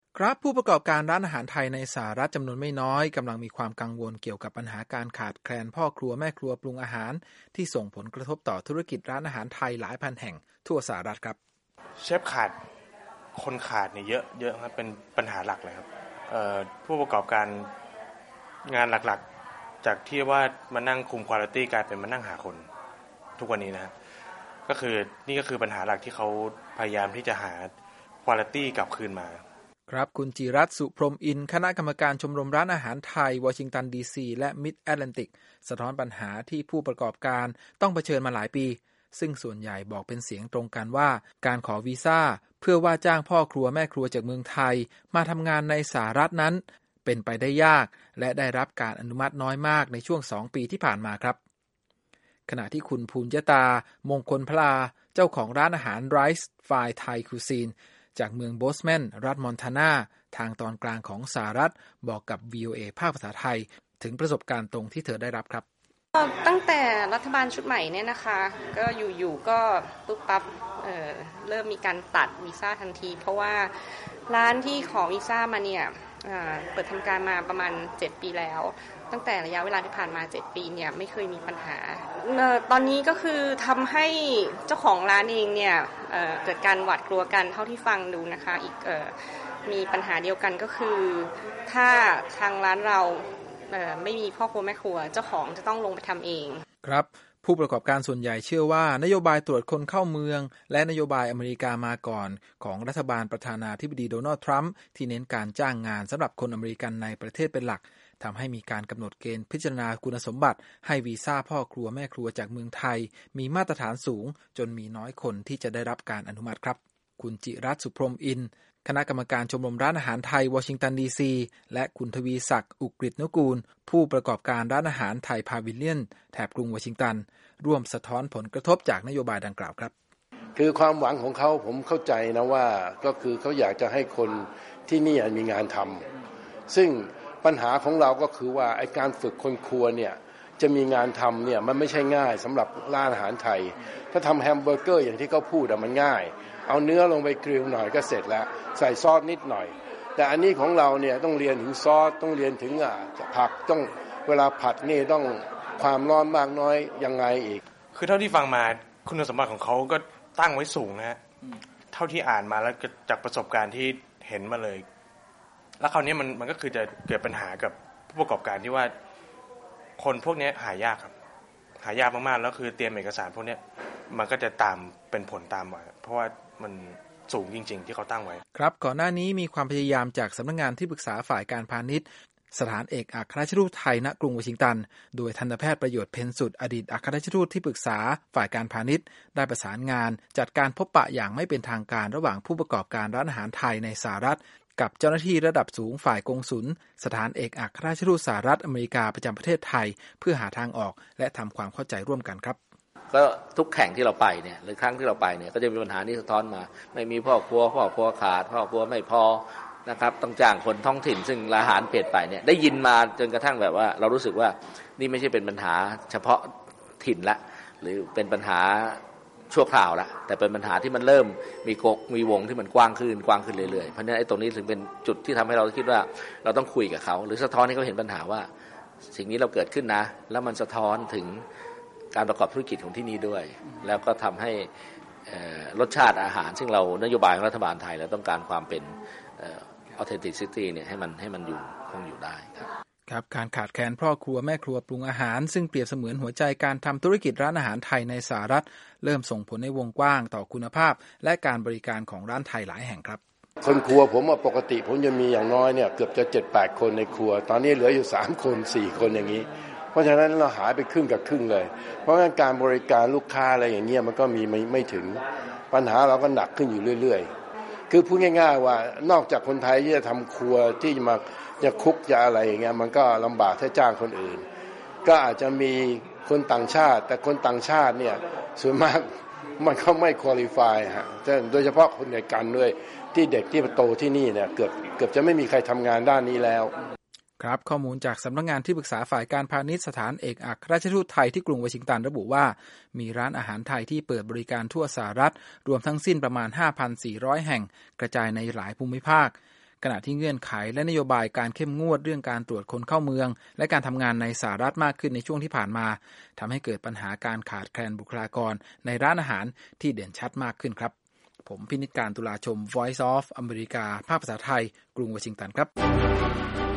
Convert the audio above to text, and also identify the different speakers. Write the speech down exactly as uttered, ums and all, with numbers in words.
Speaker 1: ครับผู้ประกอบการร้านอาหารไทยในสหรัฐจำนวนไม่น้อยกำลังมีความกังวลเกี่ยวกับปัญหาการขาดแคลนพ่อครัวแม่ครัวปรุงอาหารที่ส่งผลกระทบต่อธุรกิจร้านอาหารไทยหลายพันแห่งทั่วสหรัฐครับ
Speaker 2: เชฟขาดคนขาดเนี่ยเยอะเยอะครับเป็นปัญหาหลักเลยครับผู้ประกอบการงานหลักๆจากที่ว่ามานั่งคุมควอลิตี้กลายเป็นมานั่งหาคนทุกวันนี้นะครับก็คือนี่ก็คือปัญหาหลักที่เขาพยายามที่จะหาควอลิตี้กลับคืนมา
Speaker 1: ครับคุณจิรัตน์สุพรหมอินทร์คณะกรรมการชมรมร้านอาหารไทยวอชิงตันดีซีและมิดแอตแลนติกสะท้อนปัญหาที่ผู้ประกอบการต้องเผชิญมาหลายปีซึ่งส่วนใหญ่บอกเป็นเสียงตรงกันว่าการขอวีซ่าเพื่อว่าจ้างพ่อครัวแม่ครัวจากเมืองไทยมาทำงานในสหรัฐนั้นเป็นไปได้ยากและได้รับการอนุมัติน้อยมากในช่วงสองปีที่ผ่านมาครับขณะที่คุณภูญยตามงคลพลาเจ้าของร้านอาหารไรซ์ไฟไทยคูซีนจากเมืองโบสแมนรัฐมอนทานาทางตอนกลางของสหรัฐบอกกับ วี โอ เอ ภาคภาษาไทยถึงประสบการณ์ตรงที่เธอได้รับครับ
Speaker 3: ตั้งแต่รัฐบาลชุดใหม่เนี่ยนะคะก็อยู่ๆก็ปุ๊บปั๊บ เอ่อ เริ่มมีการตัดวีซ่าทันทีเพราะว่าร้านที่ขอวีซ่ามาเนี่ยเปิดทำการมาประมาณเจ็ดปีแล้วตั้งแต่ระยะเวลาที่ผ่านมาเจ็ดปีเนี่ยไม่เคยมีปัญหาตอนนี้ก็คือทำให้เจ้าของร้านเองเนี่ย เอ่อ เกิดการหวาดกลัวกันเท่าที่ฟังดูนะคะอีกเอ่อมีปัญหาเดียวกันก็คือถ้าทางร้านเราไม่มีพ่อครัวแม่ครัวเจ้าของจะต้องลงไปทำเอง
Speaker 1: ครับผู้ประกอบการส่วนใหญ่เชื่อว่านโยบายตรวจคนเข้าเมืองและนโยบายอเมริกามาก่อนของรัฐบาลประธานาธิบดีโดนัลด์ทรัมป์ที่เน้นการจ้างงานสำหรับคนอเมริกันในประเทศเป็นหลักทำให้มีการกำหนดเกณฑ์พิจารณาคุณสมบัติให้วีซ่าพ่อครัวแม่ครัวจากเมืองไทยมีมาตรฐานสูงจนมีน้อยคนที่จะได้รับการอนุมัติครับคุณจิรัตน์สุพรหมอินทร์คณะกรรมการชมรมร้านอาหารไทยวอชิงตันดีซีและคุณทวีศักดิ์อุกฤษนุกูลผู้ประกอบการร้านอาหารไทยพาวิเลียนแถบกรุงวอชิงตันร่วมสะท้อนผลกระทบจากนโยบายดังกล่าวครับ
Speaker 4: คือความหวังของเขาผมเข้าใจนะว่าก็คือเขาอยากจะให้คนที่นี่มีงานทำซึ่งปัญหาของเราก็คือว่าไอ้การฝึกคนครัวเนี่ยจะมีงานทำเนี่ยมันไม่ใช่ง่ายสำหรับร้านอาหารไทยถ้าทำแฮมเบอร์เกอร์อย่างที่เขาพูดมันง่ายเอาเนื้อลงไปกริลหน่อยก็เสร็จแล้วใส่ซอสนิดหน่อยแต่อันนี้ของเราเนี่ยต้องเรียนถึงซอสต้องเรียนถึงอ่ะผักต้องเวลาผัดนี่ต้องความร้อนมากน้อยยังไงอีก
Speaker 2: คือเท่าที่ฟังมาคุณสมบัติของเขาก็ตั้งไว้สูงนะฮะเท่าที่อ่านมาแล้วจากประสบการณ์ที่เห็นมาเลยแล้วคราวนี้มันมันก็คือจะเกิดปัญหากับผู้ประกอบการที่ว่าคนพวกนี้หายากครับหายากมากๆแล้วคือเตรียมเอกสารพวกนี้มันก็จะตามเป็นผลตามมาเพราะว่ามันสูงจริงๆที่เขาตั้งไว้
Speaker 1: ครับก่อนหน้านี้มีความพยายามจากสำนักงานที่ปรึกษาฝ่ายการพาณิชย์สถานเอกอัครราชทูตไทยณกรุงวอชิงตันโดยทันตแพทย์ประโยชน์เพ็ญสุดอดีตอัครราชทูตที่ปรึกษาฝ่ายการพาณิชย์ได้ประสานงานจัดการพบปะอย่างไม่เป็นทางการระหว่างผู้ประกอบการร้านอาหารไทยในสหรัฐกับเจ้าหน้าที่ระดับสูงฝ่ายกงสุลสถานเอกอัครราชทูตสหรัฐอเมริกาประจำประเทศไทยเพื่อหาทางออกและทำความเข้าใจร่วมกันครับ
Speaker 5: ก็ทุกแข่งที่เราไปเนี่ยหรือครั้งที่เราไปเนี่ยก็จะมีปัญหานี้สะท้อนมาไม่มีพ่อครัวพ่อครัวขาดพ่อครัวไม่พอนะครับต้องจ้างคนท้องถิ่นซึ่งอาหารเปลี่ยนไปเนี่ยได้ยินมาจนกระทั่งแบบว่าเรารู้สึกว่านี่ไม่ใช่เป็นปัญหาเฉพาะถิ่นละหรือเป็นปัญหาชั่วคราวละแต่เป็นปัญหาที่มันเริ่มมีกมีวงที่มันกว้างขึ้นกว้างขึ้นเรื่อยๆเพราะฉะนั้นไอ้ตรงนี้ถึงเป็นจุดที่ทำให้เราคิดว่าเราต้องคุยกับเขาหรือสะท้อนให้เขาเห็นปัญหาว่าสิ่งนี้เราเกิดขึ้นนะแล้วมันสะท้อนถึงการประกอบธุรกิจของที่นี่ด้วยแล้วก็ทำให้รสชาติอาหารซึ่งเรานโยบายของรัฐบาลไทยเราต้องการความเป็นauthenticity เนี่ยให้มันให้มันอยู่คงอยู่ได้ครับ
Speaker 1: ครับการขาดแคลนพ่อครัวแม่ครัวปรุงอาหารซึ่งเปรียบเสมือนหัวใจการทำธุรกิจร้านอาหารไทยในสหรัฐเริ่มส่งผลในวงกว้างต่อคุณภาพและการบริการของร้านไทยหลายแห่งครับ
Speaker 4: คนครัวผมปกติผมจะมีอย่างน้อยเนี่ยเกือบจะ เจ็ดแปด คนในครัวตอนนี้เหลืออยู่สามคนสี่คนอย่างนี้เพราะฉะนั้นเราหายไปครึ่งกับครึ่งเลยเพราะงั้นการบริการลูกค้าอะไรอย่างเงี้ยมันก็มีไม่ไม่ถึงปัญหาเราก็หนักขึ้นอยู่เรื่อยๆคือพูดง่ายๆว่านอกจากคนไทยที่จะทำครัวที่มาจะคุกจะอะไรอย่างเงี้ยมันก็ลำบากถ้าจ้างคนอื่นก็อาจจะมีคนต่างชาติแต่คนต่างชาติเนี่ยส่วนมากมันก็ไม่คุริฟายฮะโดยเฉพาะคนในกันด้วยที่เด็กที่โตที่นี่เนี่ยเกือบเกือบจะไม่มีใครทำงานด้านนี้แล้ว
Speaker 1: ครับข้อมูลจากสำนักงานที่ปรึกษาฝ่ายการพาณิชย์สถานเอกอัครราชทูตไทยที่กรุงวอชิงตันระบุว่ามีร้านอาหารไทยที่เปิดบริการทั่วสหรัฐรวมทั้งสิ้นประมาณ ห้าพันสี่ร้อย แห่งกระจายในหลายภูมิภาคขณะที่เงื่อนไขและนโยบายการเข้มงวดเรื่องการตรวจคนเข้าเมืองและการทำงานในสหรัฐมากขึ้นในช่วงที่ผ่านมาทำให้เกิดปัญหาการขาดแคลนบุคลากรในร้านอาหารที่เด่นชัดมากขึ้นครับผมพินิจการตุลาชม Voice of อเมริกาภาคภาษาไทยกรุงวอชิงตันครับ